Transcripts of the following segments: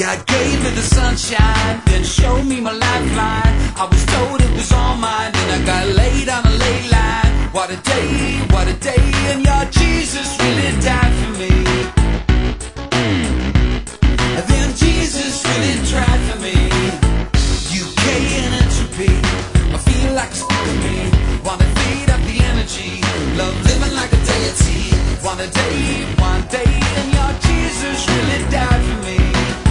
God gave me the sunshine, then showed me my lifeline. I was told it was all mine, then I got laid on a ley line. What a day, and your Jesus really died for me. And then Jesus really tried for me. UK and entropy, I feel like it's for me. Wanna feed up the energy, love living like a deity. One day, and your Jesus really died for me.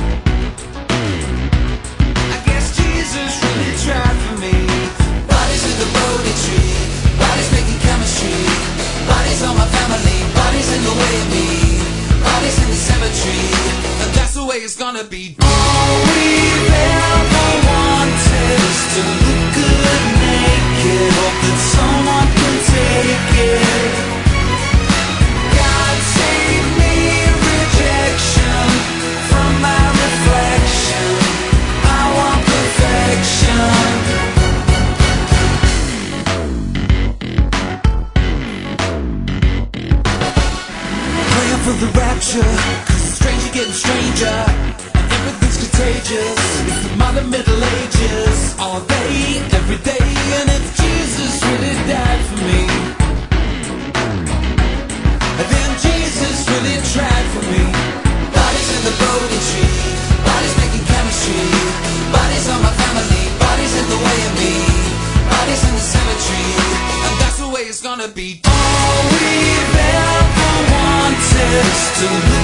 I guess Jesus really tried for me. Bodies in the Bodhi tree, bodies making chemistry. Bodies on my family, bodies in the way of me. Bodies in the cemetery, and that's the way it's gonna be. All we've ever wanted is to look good naked. Hope that someone can take it. God save me rejection from my reflection. I want perfection. Praying for the rapture, 'cause the stranger getting stranger, and everything's contagious. It's the modern Middle Ages, all day, every day. And if Jesus really died for me, and then Jesus really tried for me. Bodies in the Bodhi tree, bodies making chemistry. Bodies on my family, bodies in the way of me. Bodies in the cemetery, and that's the way it's gonna be. All we've ever wanted is to